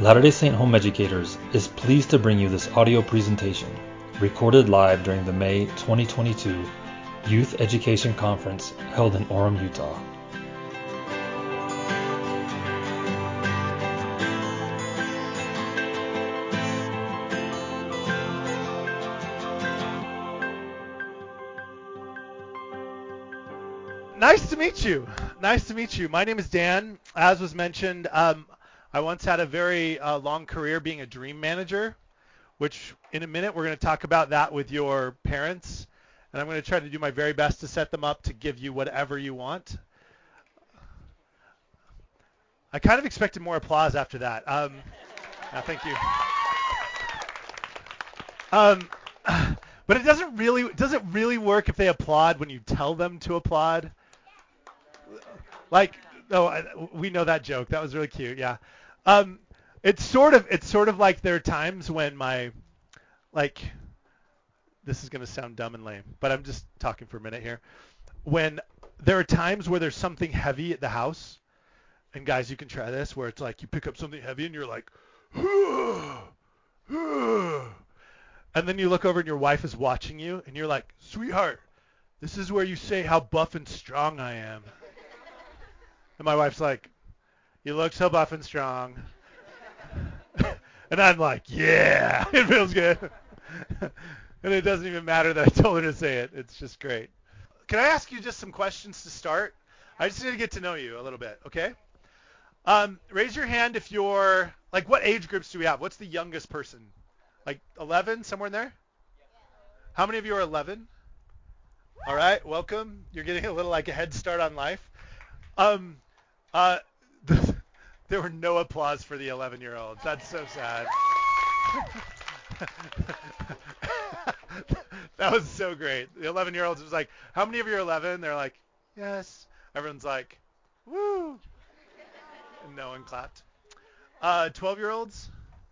Latter-day Saint Home Educators is pleased to bring you this audio presentation, recorded live during the May 2022 Youth Education Conference held in Orem, Utah. Nice to meet you. Nice to meet you. My name is Dan. As was mentioned, I once had a very long career being a dream manager, which in a minute we're going to talk about that with your parents. And I'm going to try to do my very best to set them up to give you whatever you want. I kind of expected more applause after that. Thank you. But does it really work if they applaud when you tell them to applaud? We know that joke. That was really cute. Yeah. It's sort of like there are times when this is going to sound dumb and lame, but I'm just talking for a minute here. When there are times where there's something heavy at the house, and guys, you can try this, where it's like you pick up something heavy and you're like, and then you look over and your wife is watching you and you're like, sweetheart, this is where you say how buff and strong I am. And my wife's like, you look so buff and strong. And I'm like, yeah, it feels good. And it doesn't even matter that I told her to say it. It's just great. Can I ask you just some questions to start? I just need to get to know you a little bit, okay? Raise your hand if you're, what age groups do we have? What's the youngest person? 11, somewhere in there? How many of you are 11? All right, welcome. You're getting a little a head start on life. There were no applause for the 11-year-olds. That's so sad. That was so great. The 11-year-olds was like, how many of you are 11? They're like, yes. Everyone's like, woo. And no one clapped. 12-year-olds?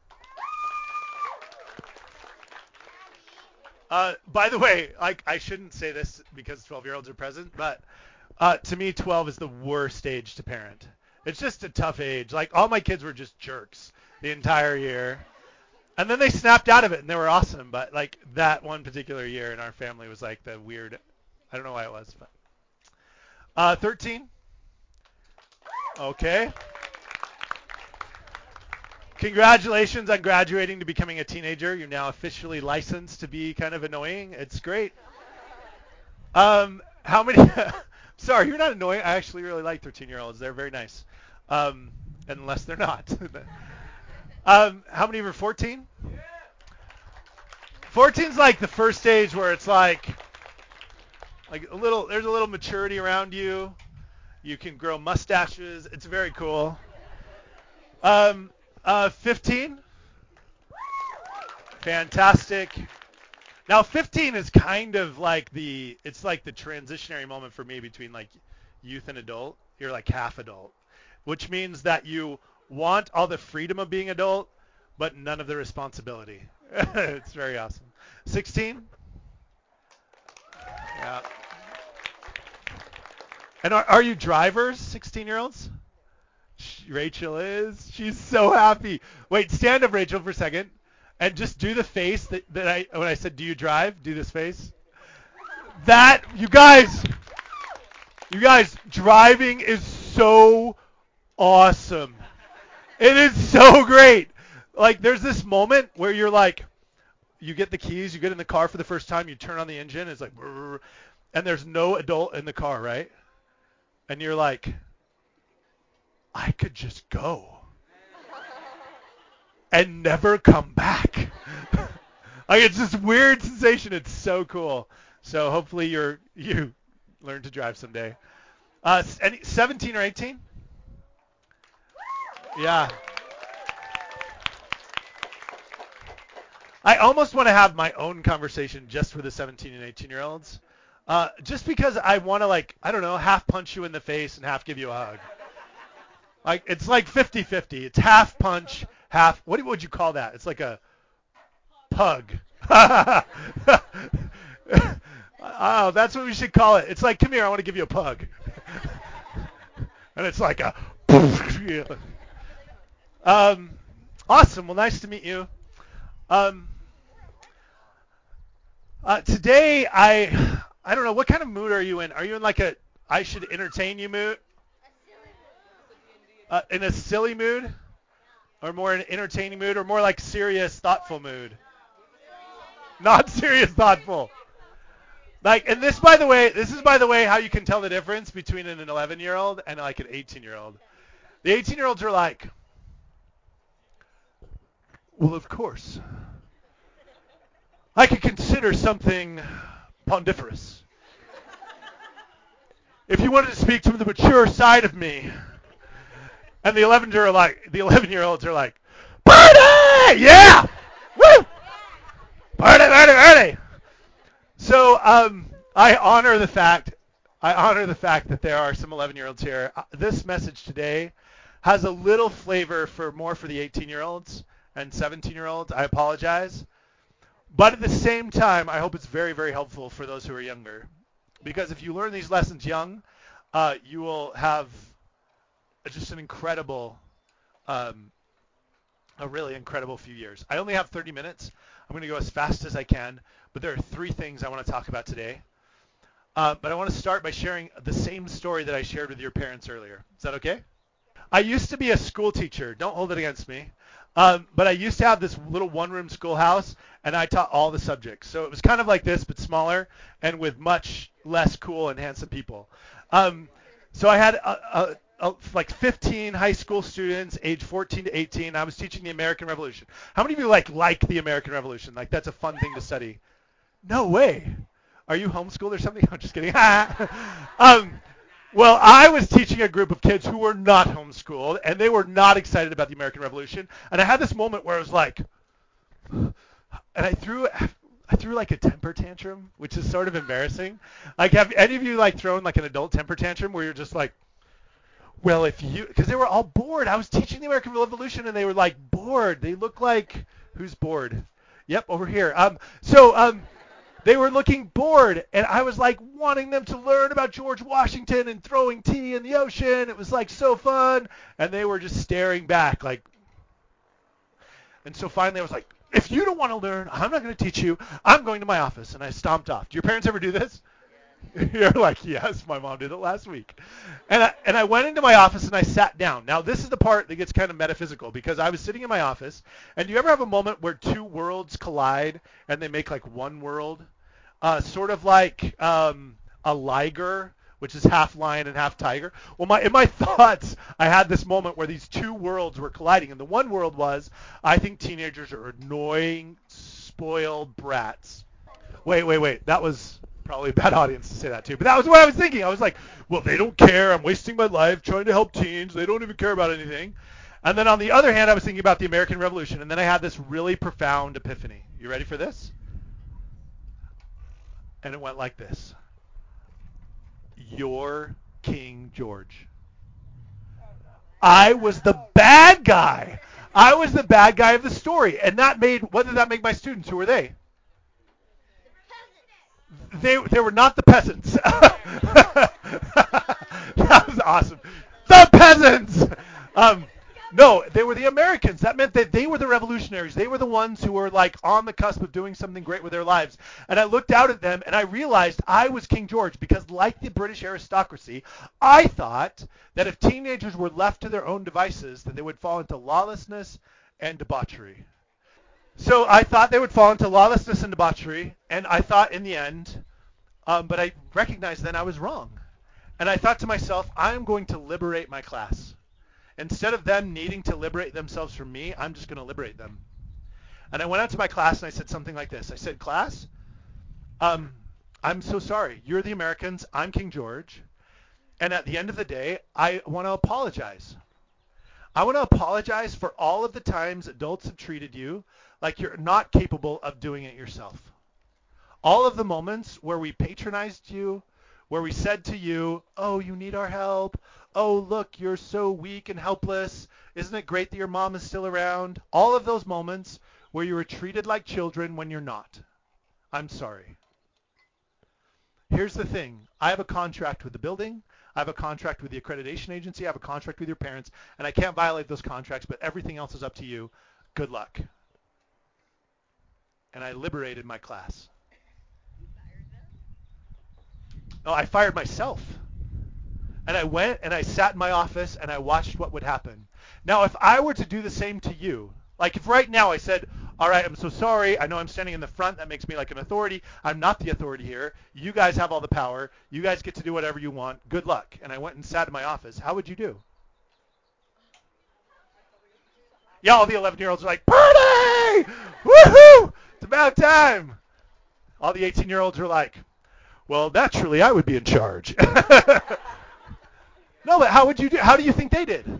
By the way, I shouldn't say this because 12-year-olds are present, but to me, 12 is the worst age to parent. It's just a tough age. All my kids were just jerks the entire year. And then they snapped out of it, and they were awesome. But, that one particular year in our family was, the weird – I don't know why it was. But 13? Okay. Congratulations on graduating to becoming a teenager. You're now officially licensed to be kind of annoying. It's great. How many – sorry, you're not annoying. I actually really like 13-year-olds. They're very nice. Unless they're not. How many of you are 14? 14's the first stage where it's there's a little maturity around you. You can grow mustaches. It's very cool. 15? Fantastic. Now 15 is kind of the transitionary moment for me between youth and adult. You're half adult, which means that you want all the freedom of being adult, but none of the responsibility. It's very awesome. 16? Yeah. And are you drivers, 16-year-olds? Rachel is. She's so happy. Wait, stand up, Rachel, for a second, and just do the face that when I said, do you drive? Do this face. That, you guys, driving is so awesome. It is so great. There's this moment where you're you get the keys, you get in the car for the first time, you turn on the engine, it's brrr, and there's no adult in the car, right? And you're I could just go and never come back. It's this weird sensation. It's so cool. So hopefully you learn to drive someday. 17 or 18? Yeah. I almost want to have my own conversation just with the 17 and 18-year-olds. Just because I want to I don't know, half punch you in the face and half give you a hug. It's 50-50. It's half punch, half, what would you call that? It's like a pug. Oh, that's what we should call it. It's come here, I want to give you a pug. And it's a Awesome. Well, nice to meet you. Um, today, I don't know, what kind of mood are you in? Are you in like a I should entertain you mood? In a silly mood? Or more an entertaining mood? Or more like serious, thoughtful mood? Not serious, thoughtful. Like, and this is by the way how you can tell the difference between an 11-year-old and like an 18-year-old. The 18-year-olds are like, well, of course, I could consider something pondiferous. If you wanted to speak to the mature side of me, and the 11-year-olds are like, party, yeah, woo, party, party, party. So I honor the fact that there are some 11-year-olds here. This message today has a little flavor for more for the 18-year-olds and 17-year-olds. I apologize. But at the same time, I hope it's very, very helpful for those who are younger. Because if you learn these lessons young, you will have just an incredible, um, a really incredible few years. I only have 30 minutes. I'm going to go as fast as I can. But there are three things I want to talk about today. But I want to start by sharing the same story that I shared with your parents earlier. Is that okay? I used to be a school teacher. Don't hold it against me. But I used to have this little one-room schoolhouse, and I taught all the subjects. So it was kind of like this, but smaller, and with much less cool and handsome people. So I had like 15 high school students, age 14 to 18. I was teaching the American Revolution. How many of you like the American Revolution? Like that's a fun thing to study. No way. Are you homeschooled or something? I'm just kidding. Well, I was teaching a group of kids who were not homeschooled, and they were not excited about the American Revolution. And I had this moment where I was like, and I threw like a temper tantrum, which is sort of embarrassing. Like, have any of you like thrown like an adult temper tantrum where you're just like, well, if you, because they were all bored. I was teaching the American Revolution, and they were like bored. They look like, who's bored? Yep, over here. They were looking bored, and I was like wanting them to learn about George Washington and throwing tea in the ocean. It was like so fun, and they were just staring back like. And so finally I was like, if you don't want to learn, I'm not going to teach you. I'm going to my office, and I stomped off. Do your parents ever do this? You're like, yes, my mom did it last week. And I went into my office and I sat down. Now, this is the part that gets kind of metaphysical because I was sitting in my office. And do you ever have a moment where two worlds collide and they make like one world? Sort of like a liger, which is half lion and half tiger. Well, in my thoughts, I had this moment where these two worlds were colliding. And the one world was, I think teenagers are annoying, spoiled brats. Wait. That was probably a bad audience to say that to. But that was what I was thinking. I was like, well, they don't care. I'm wasting my life trying to help teens. They don't even care about anything. And then on the other hand, I was thinking about the American Revolution. And then I had this really profound epiphany. You ready for this? And it went like this. You're King George. I was the bad guy. I was the bad guy of the story. And what did that make my students? Who were they? They were not the peasants. That was awesome. The peasants. No, they were the Americans. That meant that they were the revolutionaries. They were the ones who were like on the cusp of doing something great with their lives. And I looked out at them and I realized I was King George because like the British aristocracy, I thought that if teenagers were left to their own devices, then they would fall into lawlessness and debauchery. So I thought they would fall into lawlessness and debauchery, and I thought in the end, but I recognized then I was wrong. And I thought to myself, I'm going to liberate my class. Instead of them needing to liberate themselves from me, I'm just going to liberate them. And I went out to my class and I said something like this. I said, class, I'm so sorry. You're the Americans. I'm King George. And at the end of the day, I want to apologize. I want to apologize for all of the times adults have treated you like you're not capable of doing it yourself. All of the moments where we patronized you, where we said to you, oh, you need our help. Oh, look, you're so weak and helpless. Isn't it great that your mom is still around? All of those moments where you were treated like children when you're not. I'm sorry. Here's the thing. I have a contract with the building. I have a contract with the accreditation agency. I have a contract with your parents. And I can't violate those contracts, but everything else is up to you. Good luck. And I liberated my class. No, I fired myself. And I went and I sat in my office and I watched what would happen. Now, if I were to do the same to you, like if right now I said, all right, I'm so sorry. I know I'm standing in the front. That makes me like an authority. I'm not the authority here. You guys have all the power. You guys get to do whatever you want. Good luck. And I went and sat in my office. How would you do? Yeah, all the 11-year-olds are like, party! Woohoo! It's about time. All the 18-year-olds are like, well, naturally, I would be in charge. No, but how would you do? How do you think they did?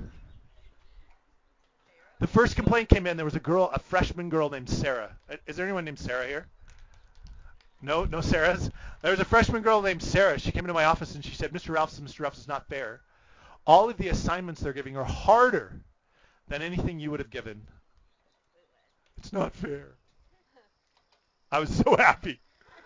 The first complaint came in. There was a girl, a freshman girl named Sarah. Is there anyone named Sarah here? No, no Sarahs. There was a freshman girl named Sarah. She came into my office and she said, Mr. Ralphs, is not fair. All of the assignments they're giving are harder than anything you would have given. It's not fair. I was so happy.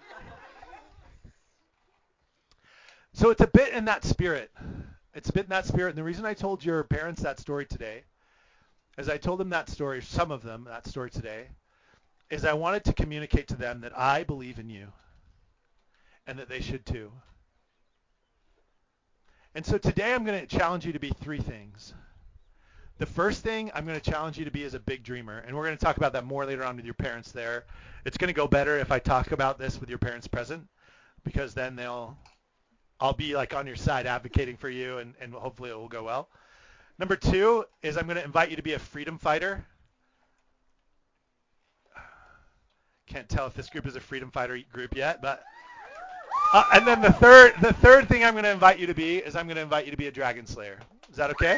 So it's a bit in that spirit. It's a bit in that spirit. And the reason I told your parents that story today, as I told them that story, some of them that story today, is I wanted to communicate to them that I believe in you and that they should too. And so today I'm going to challenge you to be three things. The first thing I'm going to challenge you to be is a big dreamer. And we're going to talk about that more later on with your parents there. It's going to go better if I talk about this with your parents present, because then I'll be like on your side advocating for you, and hopefully it will go well. Number two is I'm going to invite you to be a freedom fighter. Can't tell if this group is a freedom fighter group yet, but and then the third thing I'm going to invite you to be is I'm going to invite you to be a dragon slayer. Is that okay?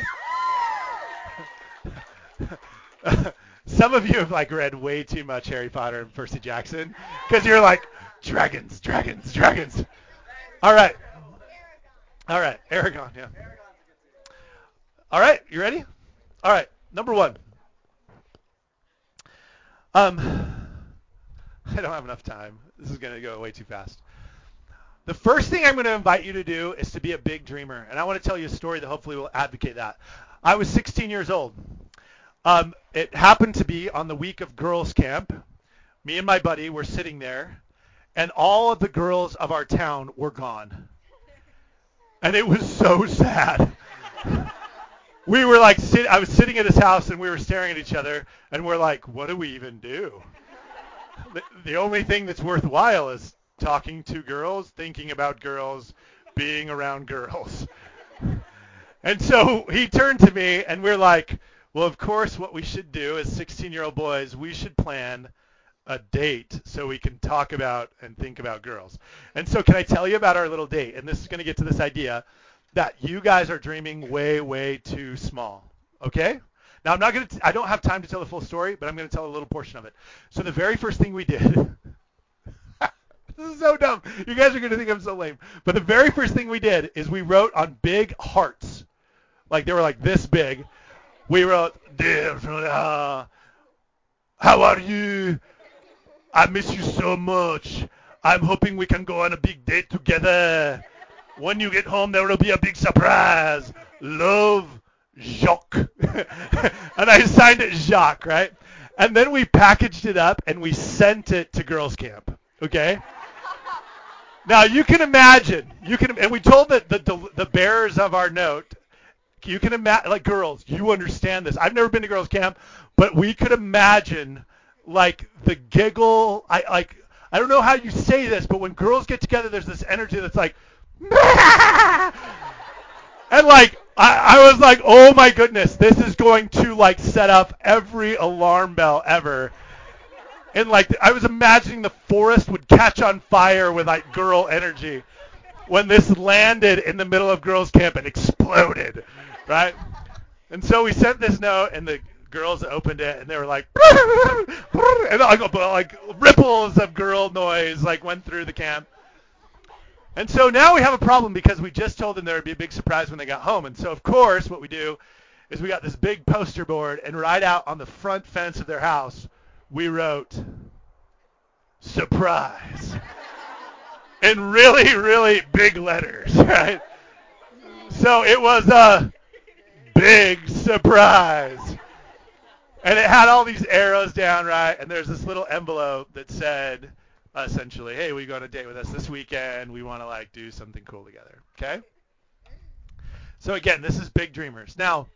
Some of you have like read way too much Harry Potter and Percy Jackson because you're like dragons. All right, Aragon, yeah. All right, you ready? All right, number one. I don't have enough time. This is going to go way too fast. The first thing I'm going to invite you to do is to be a big dreamer. And I want to tell you a story that hopefully will advocate that. I was 16 years old. It happened to be on the week of girls' camp. Me and my buddy were sitting there, and all of the girls of our town were gone. And it was so sad. We were like, I was sitting at his house, and we were staring at each other, and we're like, what do we even do? The only thing that's worthwhile is talking to girls, thinking about girls, being around girls. And so he turned to me, and we're like, well, of course, what we should do as 16-year-old boys, we should plan a date so we can talk about and think about girls. And so can I tell you about our little date? And this is going to get to this idea that you guys are dreaming way, way too small. Okay? Now, I don't have time to tell the full story, but I'm going to tell a little portion of it. So the very first thing we did, this is so dumb. You guys are going to think I'm so lame. But the very first thing we did is we wrote on big hearts. Like they were like this big. We wrote, dear, how are you? I miss you so much. I'm hoping we can go on a big date together. When you get home, there will be a big surprise. Love, Jacques. And I signed it Jacques, right? And then we packaged it up and we sent it to girls' camp. Okay? Now you can imagine. And we told the bearers of our note. You can imagine, like girls, you understand this. I've never been to girls' camp, but we could imagine, like the giggle. I don't know how you say this, but when girls get together, there's this energy that's like, and like I was like, oh my goodness, this is going to like set up every alarm bell ever. And like I was imagining the forest would catch on fire with like girl energy when this landed in the middle of girls' camp and exploded, right? And so we sent this note, and the girls opened it, and they were like, and like ripples of girl noise like went through the camp. And so now we have a problem because we just told them there would be a big surprise when they got home. And so, of course, what we do is we got this big poster board, and right out on the front fence of their house, we wrote, surprise, in really, really big letters, right? So it was a big surprise. And it had all these arrows down, right? And there's this little envelope that said, essentially, hey, we go on a date with us this weekend. We want to like do something cool together. Okay? So again, this is Big Dreamers. Now,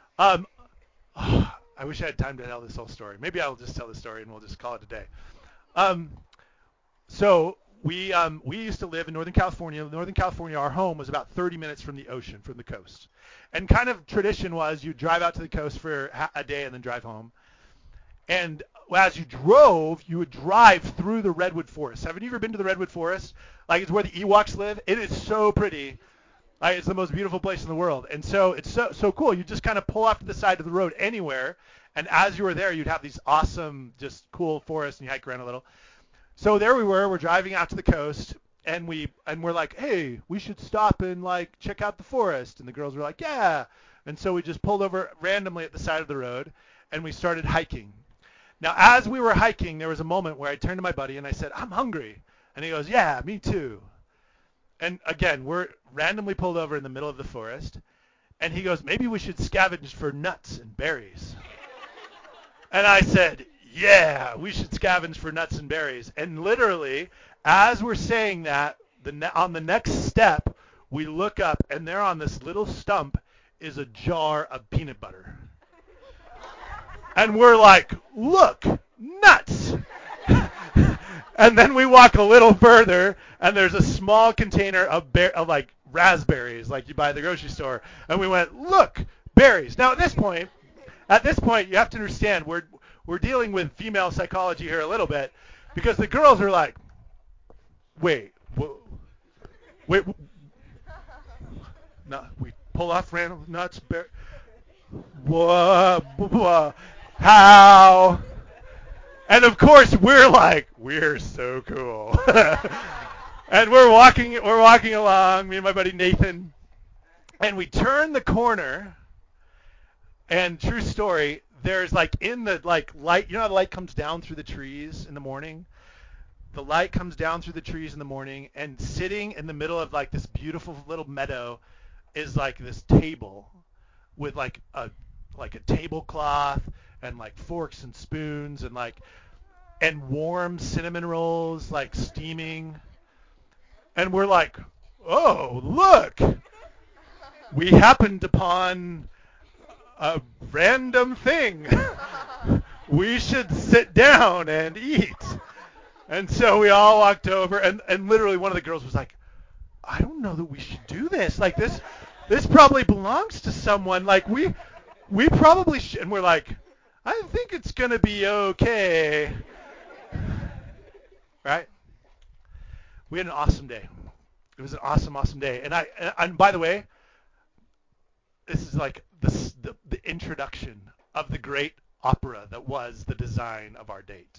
I wish I had time to tell this whole story. Maybe I'll just tell the story and we'll just call it a day. Um, so we used to live in Northern California. Northern California, our home was about 30 minutes from the ocean, from the coast. And kind of tradition was you drive out to the coast for a day and then drive home. And as you drove, you would drive through the redwood forest. Haven't you ever been to the redwood forest? Like it's where the Ewoks live. It is so pretty. Like, it's the most beautiful place in the world. And so it's so cool. You just kind of pull off to the side of the road anywhere. And as you were there, you'd have these awesome, just cool forests, and you hike around a little. So there we were. We're driving out to the coast, and we're like, hey, we should stop and like check out the forest. And the girls were like, yeah. And so we just pulled over randomly at the side of the road, and we started hiking. Now, as we were hiking, there was a moment where I turned to my buddy and I said, I'm hungry. And he goes, yeah, me too. And again, we're randomly pulled over in the middle of the forest. And he goes, maybe we should scavenge for nuts and berries. And I said, yeah, we should scavenge for nuts and berries. And literally, as we're saying that, on the next step, we look up, and there on this little stump is a jar of peanut butter. And we're like, look, nuts. And then we walk a little further, and there's a small container of like raspberries, like you buy at the grocery store. And we went, look, berries. Now at this point, you have to understand we're dealing with female psychology here a little bit, because the girls are like, wait, no, we pull off random nuts, whoa, how? And of course we're like, we're so cool. And we're walking along, me and my buddy Nathan, and we turn the corner, and true story, there's like in the like light, you know how the light comes down through the trees in the morning? The light comes down through the trees in the morning, and sitting in the middle of like this beautiful little meadow is like this table with like a tablecloth and like forks and spoons and warm cinnamon rolls like steaming. And we're like, oh, look, we happened upon a random thing. We should sit down and eat. And so we all walked over, and literally one of the girls was like, I don't know that we should do this. Like this probably belongs to someone. Like we probably should. And we're like, I think it's going to be okay. Right? We had an awesome day. It was an awesome day. And by the way, this is like the introduction of the great opera that was the design of our date.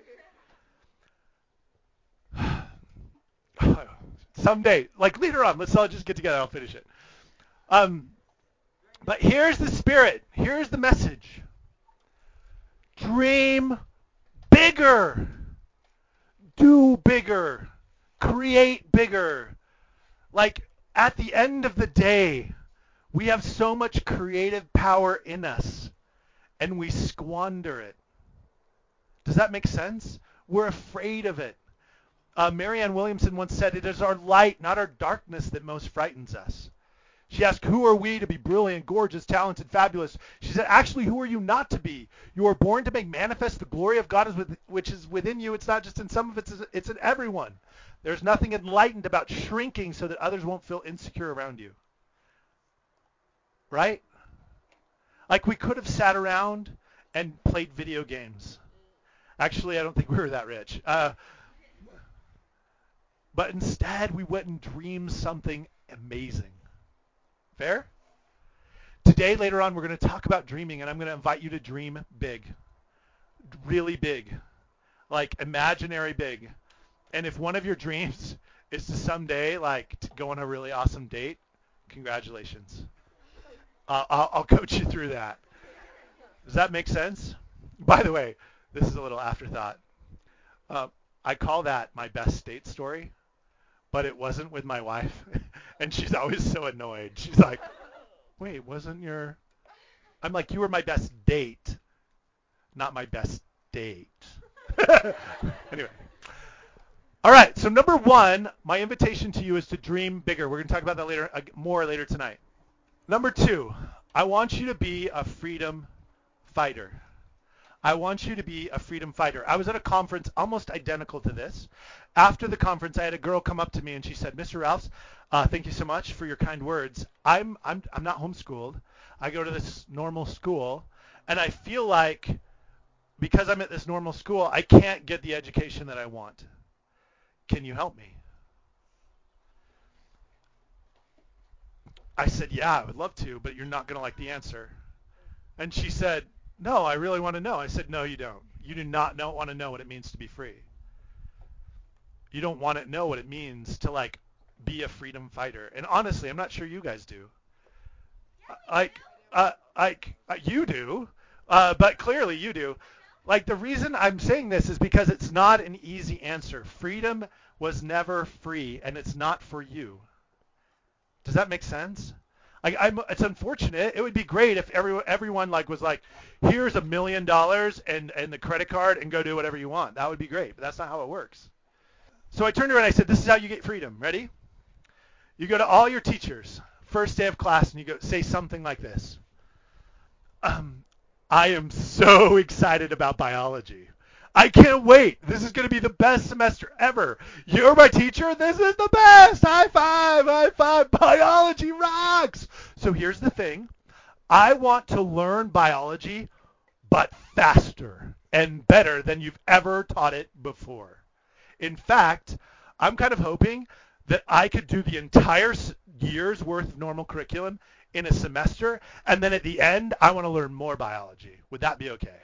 Someday, like later on, let's all just get together. I'll finish it. But here's the spirit. Here's the message. Dream bigger. Do bigger. Create bigger. Like at the end of the day, we have so much creative power in us, and we squander it. Does that make sense? We're afraid of it. Marianne Williamson once said, it is our light, not our darkness, that most frightens us. She asked, who are we to be brilliant, gorgeous, talented, fabulous? She said, actually, who are you not to be? You are born to make manifest the glory of God which is within you. It's not just in some of it, it's in everyone. There's nothing enlightened about shrinking so that others won't feel insecure around you. Right? Like we could have sat around and played video games. Actually, I don't think we were that rich. But instead, we went and dreamed something amazing. Fair? Today, later on, we're going to talk about dreaming, and I'm going to invite you to dream big. Really big. Like imaginary big. And if one of your dreams is to someday, like, to go on a really awesome date, congratulations. I'll coach you through that. Does that make sense? By the way, this is a little afterthought. I call that my best date story, but it wasn't with my wife, and she's always so annoyed. She's like, wait, wasn't your... I'm like, you were my best date. not my best date. Anyway. All right, so number one, my invitation to you is to dream bigger. We're going to talk about that later, more later tonight. Number two, I want you to be a freedom fighter. I want you to be a freedom fighter. I was at a conference almost identical to this. After the conference, I had a girl come up to me and she said, "Mr. Ralphs, thank you so much for your kind words. I'm not homeschooled. I go to this normal school, and I feel like because I'm at this normal school, I can't get the education that I want. Can you help me?" I said, "Yeah, I would love to, but you're not going to like the answer." And she said, "No, I really want to know." I said, "No, you don't. You do not want to know what it means to be free. You don't want to know what it means to like be a freedom fighter." And honestly, I'm not sure you guys do. Like, you do, but clearly you do. Like the reason I'm saying this is because it's not an easy answer. Freedom was never free, and it's not for you. Does that make sense? Like, it's unfortunate. It would be great if everyone like was like, "Here's $1 million and the credit card, and go do whatever you want." That would be great, but that's not how it works. So I turned around and I said, "This is how you get freedom. Ready? You go to all your teachers, first day of class, and you go say something like this. I am so excited about biology. I can't wait. This is going to be the best semester ever. You're my teacher. This is the best. High five. High five. Biology rocks." So here's the thing. I want to learn biology, but faster and better than you've ever taught it before. In fact, I'm kind of hoping that I could do the entire year's worth of normal curriculum in a semester, and then at the end, I want to learn more biology. Would that be okay?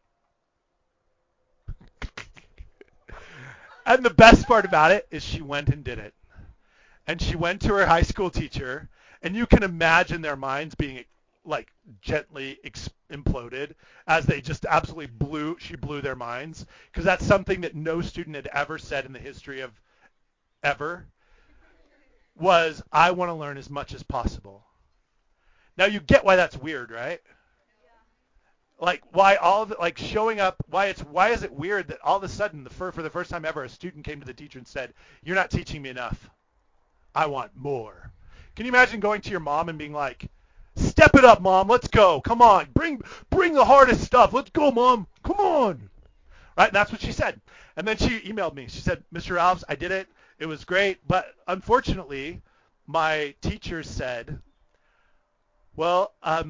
And the best part about it is she went and did it. And she went to her high school teacher, and you can imagine their minds being like gently imploded as they just absolutely she blew their minds, because that's something that no student had ever said in the history of ever, was, "I want to learn as much as possible." Now you get why that's weird, right? Like why like showing up, why is it weird that all of a sudden for the first time ever a student came to the teacher and said, "You're not teaching me enough. I want more." Can you imagine going to your mom and being like, "Step it up, Mom. Let's go. Come on. Bring the hardest stuff. Let's go, Mom. Come on." Right? And that's what she said. And then she emailed me. She said, "Mr. Alves, I did it. It was great. But unfortunately, my teacher said, well,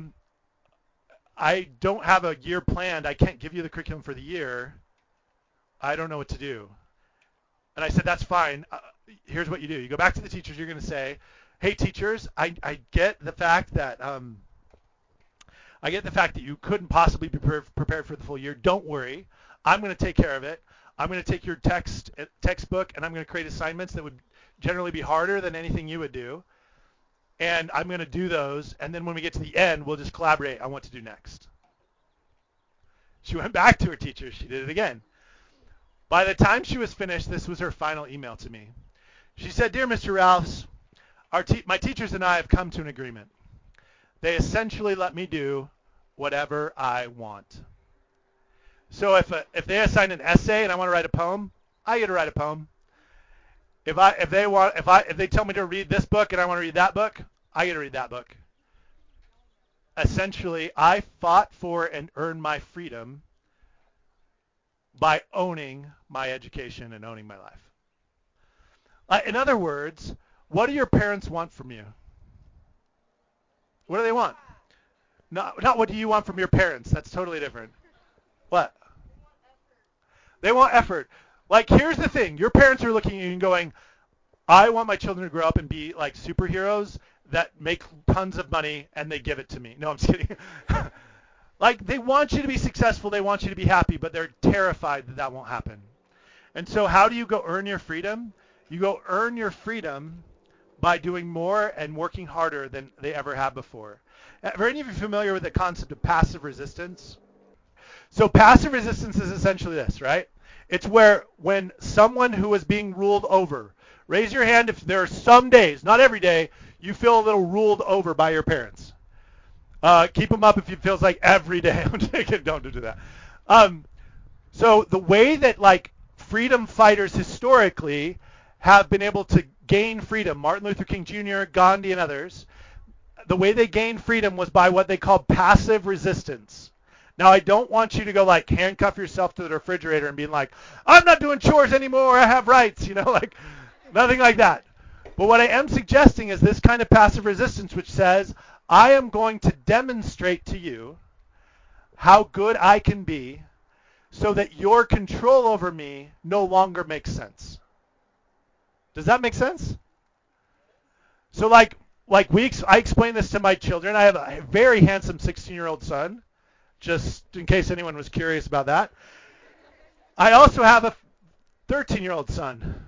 I don't have a year planned. I can't give you the curriculum for the year. I don't know what to do." And I said, "That's fine. Here's what you do. You go back to the teachers. You're going to say, 'Hey, teachers, I get the fact that you couldn't possibly be prepared for the full year. Don't worry. I'm going to take care of it. I'm going to take your textbook, and I'm going to create assignments that would generally be harder than anything you would do. And I'm going to do those, and then when we get to the end, we'll just collaborate on what to do next.'" She went back to her teacher. She did it again. By the time she was finished, this was her final email to me. She said, "Dear Mr. Ralphs, my teachers and I have come to an agreement. They essentially let me do whatever I want. So if they assign an essay and I want to write a poem, I get to write a poem. If they tell me to read this book and I want to read that book, I get to read that book. Essentially, I fought for and earned my freedom by owning my education and owning my life." In other words, what do your parents want from you? What do they want? Not what do you want from your parents. That's totally different. What? They want effort. Like, here's the thing. Your parents are looking at you and going, "I want my children to grow up and be like superheroes that make tons of money, and they give it to me." No, I'm just kidding. Like, they want you to be successful. They want you to be happy, but they're terrified that that won't happen. And so how do you go earn your freedom? You go earn your freedom by doing more and working harder than they ever have before. Are any of you familiar with the concept of passive resistance? So passive resistance is essentially this, right? It's where when someone who is being ruled over, raise your hand if there are some days, not every day, you feel a little ruled over by your parents. Keep them up if it feels like every day. Don't do that. Um, so the way that like freedom fighters historically have been able to gain freedom, Martin Luther King Jr., Gandhi, and others, the way they gained freedom was by what they called passive resistance. Now, I don't want you to go like handcuff yourself to the refrigerator and being like, I'm not doing chores anymore, I have rights, like nothing like that. But what I am suggesting is this kind of passive resistance, which says, I am going to demonstrate to you how good I can be so that your control over me no longer makes sense. Does that make sense? So I explain this to my children. I have a very handsome 16-year-old son, just in case anyone was curious about that. I also have a 13-year-old son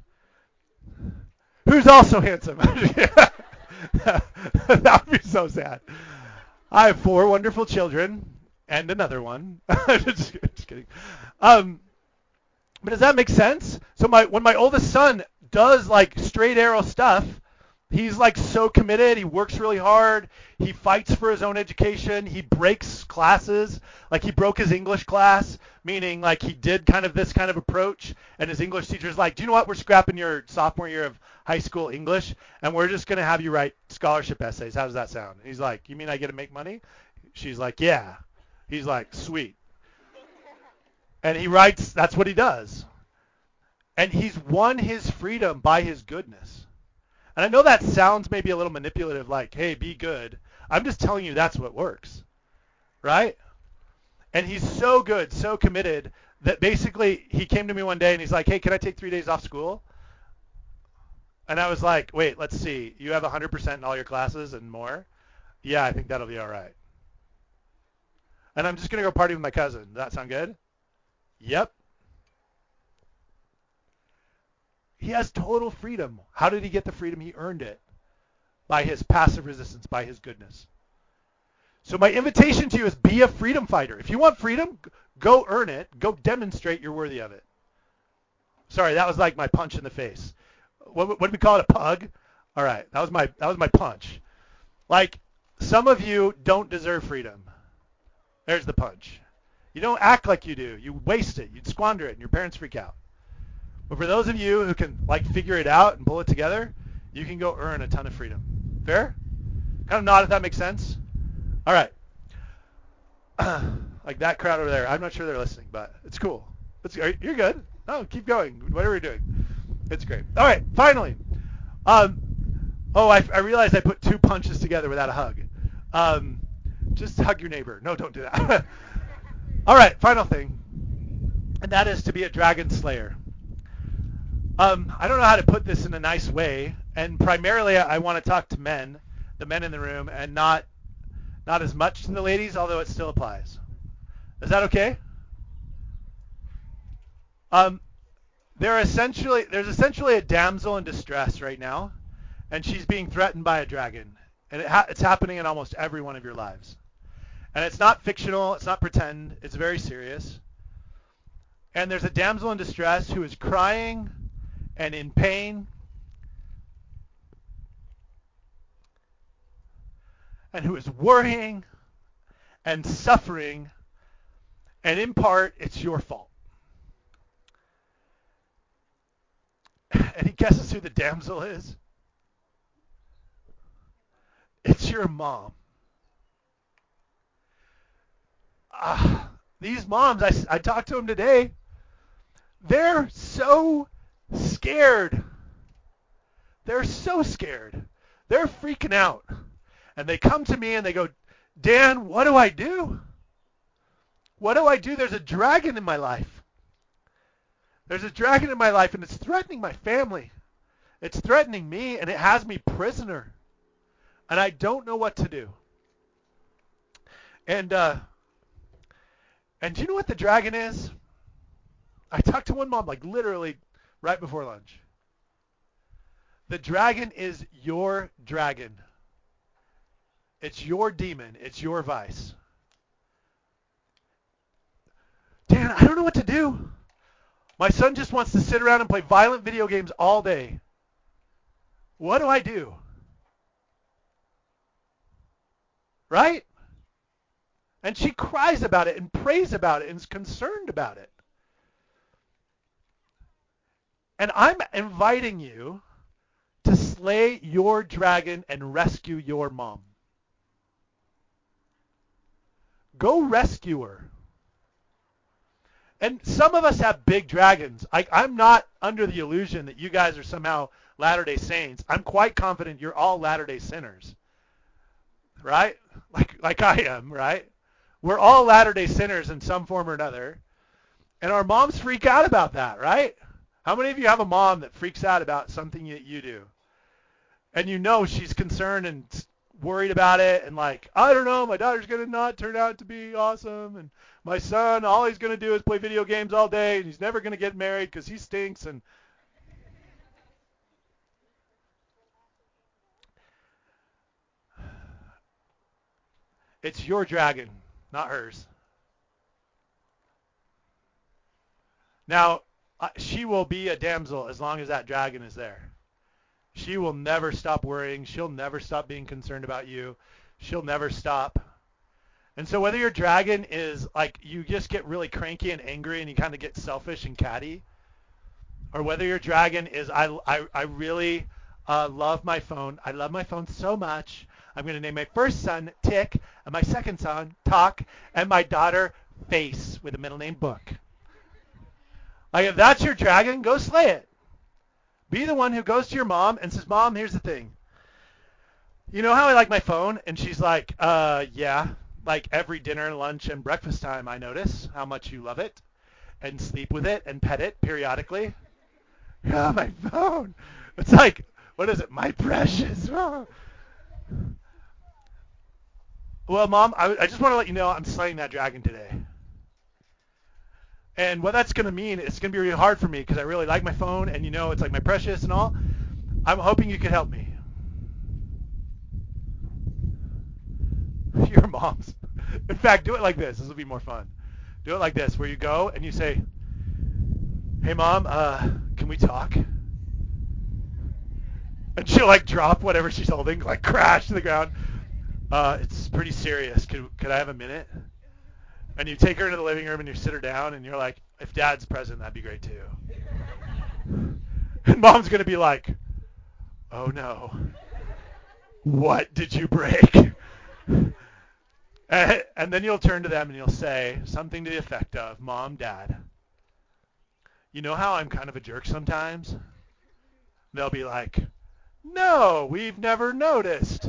who's also handsome. That would be so sad. I have 4 wonderful children and another one. just kidding. But does that make sense? So when my oldest son does like straight arrow stuff, he's like so committed. He works really hard. He fights for his own education. He breaks classes. Like he broke his English class, meaning like he did kind of this kind of approach. And his English teacher's like, do you know what? We're scrapping your sophomore year of high school English, and we're just going to have you write scholarship essays. How does that sound? And he's like, you mean I get to make money? She's like, yeah. He's like, sweet. And he writes, that's what he does. And he's won his freedom by his goodness. And I know that sounds maybe a little manipulative, like, hey, be good. I'm just telling you that's what works, right? And he's so good, so committed, that basically he came to me one day and he's like, hey, can I take 3 days off school? And I was like, wait, let's see. You have 100% in all your classes and more? Yeah, I think that'll be all right. And I'm just going to go party with my cousin. Does that sound good? Yep. He has total freedom. How did he get the freedom? He earned it by his passive resistance, by his goodness. So my invitation to you is be a freedom fighter. If you want freedom, go earn it. Go demonstrate you're worthy of it. Sorry, that was like my punch in the face. What do we call it, a pug? All right, that was my punch. Like, some of you don't deserve freedom. There's the punch. You don't act like you do. You waste it. You squander it, and your parents freak out. But for those of you who can like figure it out and pull it together, you can go earn a ton of freedom. Fair? Kind of nod if that makes sense. All right. Like that crowd over there. I'm not sure they're listening, but it's cool. You're good. No, keep going. Whatever you're doing. It's great. All right. Finally. I realized I put 2 punches together without a hug. Just hug your neighbor. No, don't do that. All right. Final thing. And that is to be a dragon slayer. I don't know how to put this in a nice way, and primarily I want to talk to men, the men in the room, and not as much to the ladies, although it still applies. Is that okay? There's essentially a damsel in distress right now, and she's being threatened by a dragon, and it's happening in almost every one of your lives. And it's not fictional, it's not pretend, it's very serious. And there's a damsel in distress who is crying and in pain, and who is worrying and suffering, and in part, it's your fault. And he guesses who the damsel is? It's your mom. These moms, I talked to them today, they're so scared. They're so scared. They're freaking out. And they come to me and they go, Dan, what do I do? What do I do? There's a dragon in my life. There's a dragon in my life, and it's threatening my family. It's threatening me, and it has me prisoner. And I don't know what to do. And do you know what the dragon is? I talked to one mom, like literally right before lunch. The dragon is your dragon. It's your demon. It's your vice. Dan, I don't know what to do. My son just wants to sit around and play violent video games all day. What do I do? Right? And she cries about it and prays about it and is concerned about it. And I'm inviting you to slay your dragon and rescue your mom. Go rescue her. And some of us have big dragons. I'm not under the illusion that you guys are somehow Latter-day Saints. I'm quite confident you're all Latter-day sinners. Right? Like I am, right? We're all Latter-day sinners in some form or another. And our moms freak out about that, right? How many of you have a mom that freaks out about something that you do? And you know she's concerned and worried about it and like, I don't know, my daughter's going to not turn out to be awesome. And my son, all he's going to do is play video games all day and he's never going to get married because he stinks. And it's your dragon, not hers. Now, she will be a damsel as long as that dragon is there. She will never stop worrying. She'll never stop being concerned about you. She'll never stop. And so whether your dragon is like you just get really cranky and angry and you kind of get selfish and catty, or whether your dragon is I really love my phone. I love my phone so much. I'm going to name my first son Tick and my second son Talk and my daughter Face with a middle name Book. Like if that's your dragon, go slay it. Be the one who goes to your mom and says, Mom, here's the thing. You know how I like my phone? And she's like, yeah. Like every dinner, lunch, and breakfast time, I notice how much you love it and sleep with it and pet it periodically. Yeah, my phone. It's like, what is it? My precious. Oh. Well, Mom, I just want to let you know I'm slaying that dragon today. And what that's going to mean, it's going to be really hard for me because I really like my phone and, you know, it's like my precious and all. I'm hoping you could help me. Your mom's. In fact, do it like this. This will be more fun. Do it like this, where you go and you say, hey, Mom, can we talk? And she'll, like, drop whatever she's holding, like, crash to the ground. It's pretty serious. Could I have a minute? And you take her into the living room and you sit her down and you're like, if Dad's present, that'd be great too. And Mom's going to be like, oh no, what did you break? And then you'll turn to them and you'll say something to the effect of, Mom, Dad, you know how I'm kind of a jerk sometimes? They'll be like, no, we've never noticed.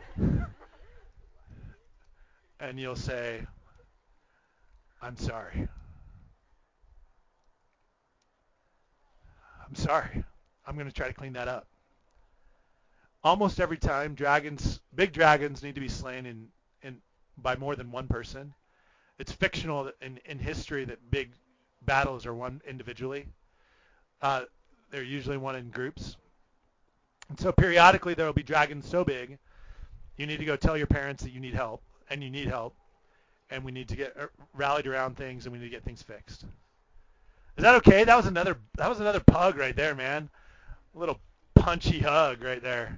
And you'll say, I'm sorry. I'm sorry. I'm going to try to clean that up. Almost every time, big dragons need to be slain by more than one person. It's fictional in history that big battles are won individually. They're usually won in groups. And so periodically there will be dragons so big, you need to go tell your parents that you need help, and you need help, and we need to get rallied around things, and we need to get things fixed. Is that okay? That was another pug right there, man. A little punchy hug right there.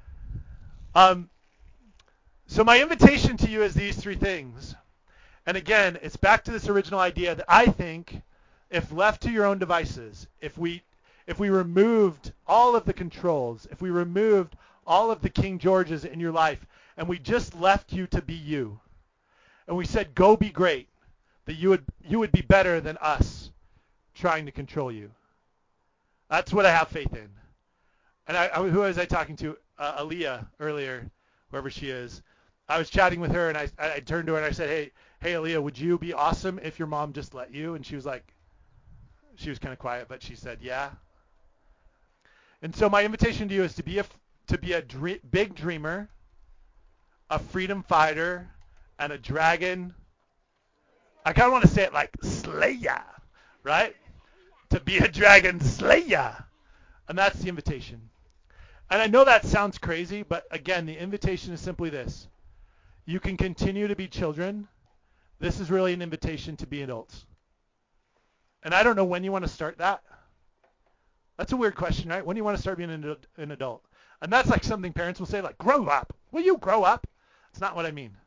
So my invitation to you is these three things. And again, it's back to this original idea that I think if left to your own devices, if we removed all of the controls, if we removed all of the King Georges in your life, and we just left you to be you, and we said, go be great, that you would be better than us trying to control you. That's what I have faith in. And who was I talking to? Aaliyah earlier, whoever she is. I was chatting with her, and I turned to her and I said, hey, Aaliyah, would you be awesome if your mom just let you? And she was like, she was kind of quiet, but she said, yeah. And so my invitation to you is to be a big dreamer, a freedom fighter, and a dragon. I kind of want to say it like slayer, right? To be a dragon slayer. And that's the invitation. And I know that sounds crazy, but again, the invitation is simply this. You can continue to be children. This is really an invitation to be adults. And I don't know when you want to start that. That's a weird question, right? When do you want to start being an adult? And that's like something parents will say, like, grow up. Will you grow up? It's not what I mean.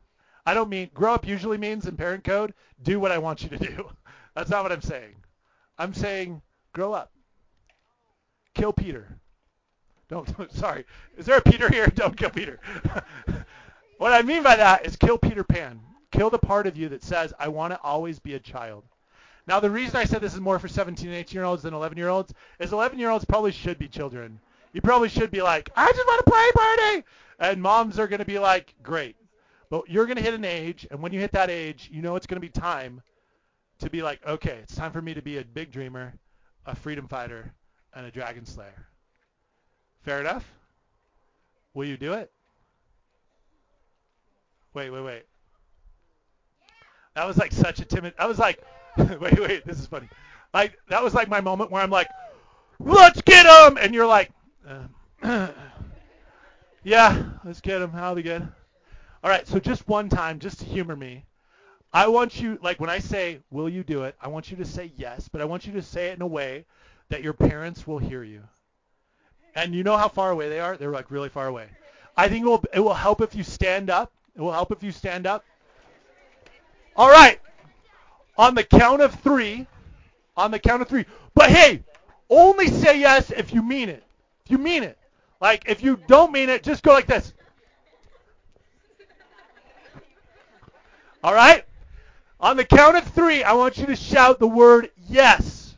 I don't mean, grow up usually means in parent code, do what I want you to do. That's not what I'm saying. I'm saying grow up. Kill Peter. Sorry. Is there a Peter here? Don't kill Peter. What I mean by that is kill Peter Pan. Kill the part of you that says, I want to always be a child. Now, the reason I said this is more for 17 and 18-year-olds than 11-year-olds is 11-year-olds probably should be children. You probably should be like, I just want to play party. And moms are going to be like, great. But you're going to hit an age, and when you hit that age, you know it's going to be time to be like, okay, it's time for me to be a big dreamer, a freedom fighter, and a dragon slayer. Fair enough? Will you do it? Wait. That was like such a timid, I was like, wait, this is funny. Like, that was like my moment where I'm like, let's get him! And you're like, yeah, let's get him. How'll we get him? All right, so just one time, just to humor me, I want you, like when I say, will you do it, I want you to say yes, but I want you to say it in a way that your parents will hear you. And you know how far away they are? They're like really far away. I think it will help if you stand up. It will help if you stand up. All right. On the count of three. But hey, only say yes if you mean it. If you mean it. Like if you don't mean it, just go like this. All right? On the count of three, I want you to shout the word yes.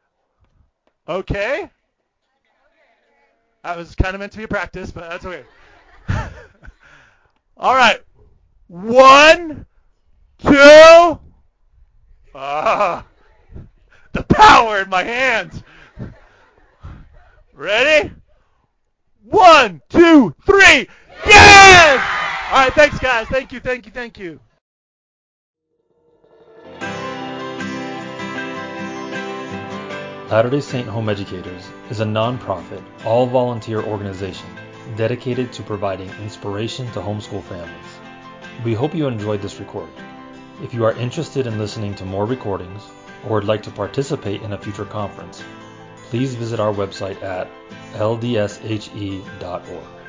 Okay? That was kind of meant to be a practice, but that's okay. All right. 1, 2. The power in my hands. Ready? 1, 2, 3. Yes! All right, thanks, guys. Thank you. Latter-day Saint Home Educators is a non-profit, all-volunteer organization dedicated to providing inspiration to homeschool families. We hope you enjoyed this recording. If you are interested in listening to more recordings or would like to participate in a future conference, please visit our website at ldshe.org.